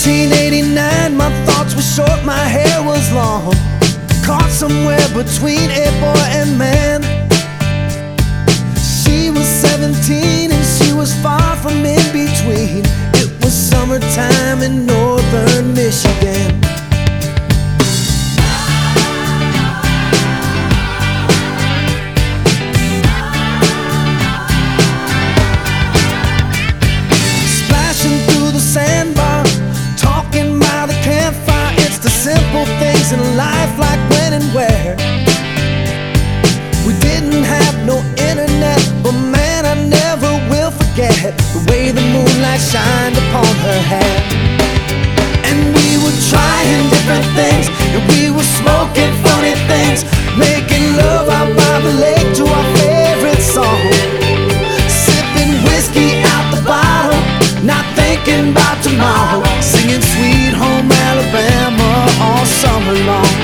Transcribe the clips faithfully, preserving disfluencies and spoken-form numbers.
nineteen eighty-nine, my thoughts were short, my hair was long, caught somewhere between a boy and man. She was seventeen and she was far from in between. It was summertime in northern Michigan. Splashing through the sandbar, talking by the campfire. It's the simple things in life, like when and where. We didn't have no internet, but man, I never will forget the way the moonlight shined upon her hair. And we were trying different things, and we were smoking funny things, making love out by the lake to our favorite song, sipping whiskey out the bottle, not thinking about tomorrow, singing Sweet Home Alabama all summer long.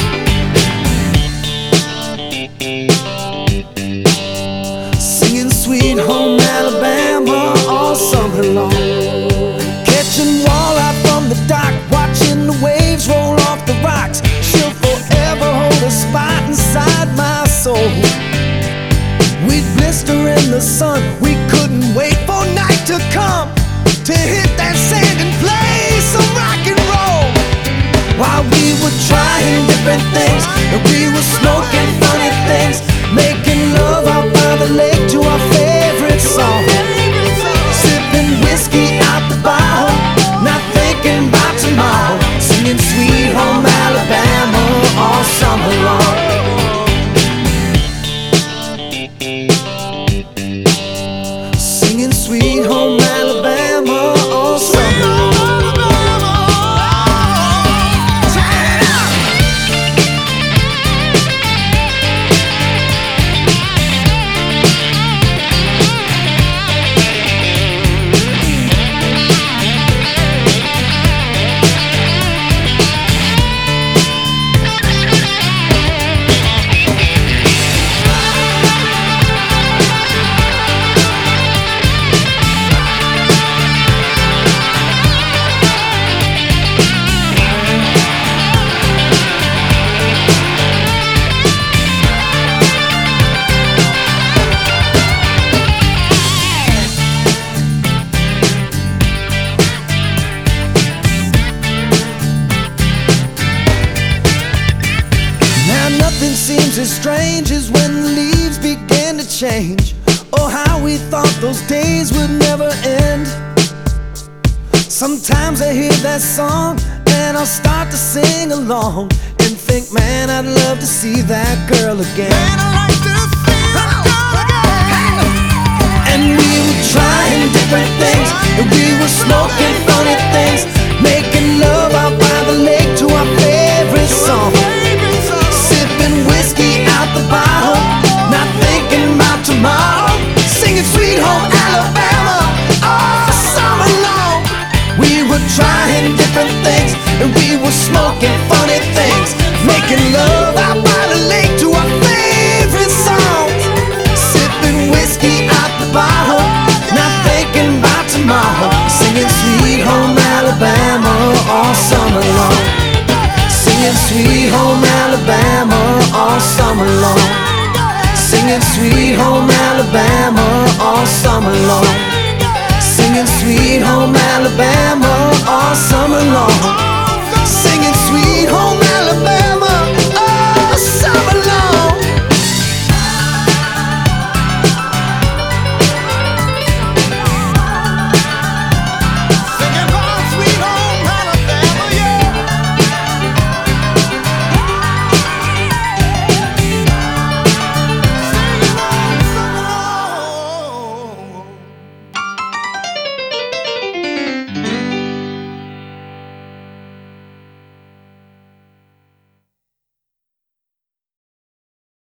Singing Sweet Home Alabama all summer long. Catching walleye from the dock, watching the waves roll off the rocks. She'll forever hold a spot inside my soul. We'd blister in the sun, we couldn't wait for night to come to hit that sand and play some rock and roll. While we were trying different things, and we were smoking funny things, making love out by the lake to our favorite song, sipping whiskey out the bottle, not thinking about tomorrow, singing Sweet Home Alabama all summer long. Singing Sweet Home Alabama all summer long. Nothing seems as strange as when the leaves begin to change. Oh, how we thought those days would never end. Sometimes I hear that song and I'll start to sing along and think, man, I'd love to see that girl again. Man, I'd like to see that girl again. And we were trying different things, and we were smoking funny things, making love out by the lake to our favorite song, whiskey out the bottle, not thinking about tomorrow, singing Sweet Home Alabama all summer long. We were trying different things, and we were smoking funny things, making love out by the lake to our favorite songs, sipping whiskey out the bottle, not thinking about tomorrow, singing Sweet Home Alabama all summer long. Singing Sweet Home Alabama all summer long. Singing Sweet Home Alabama all summer long. Singing Sweet Home Alabama all summer long. Singing Sweet Home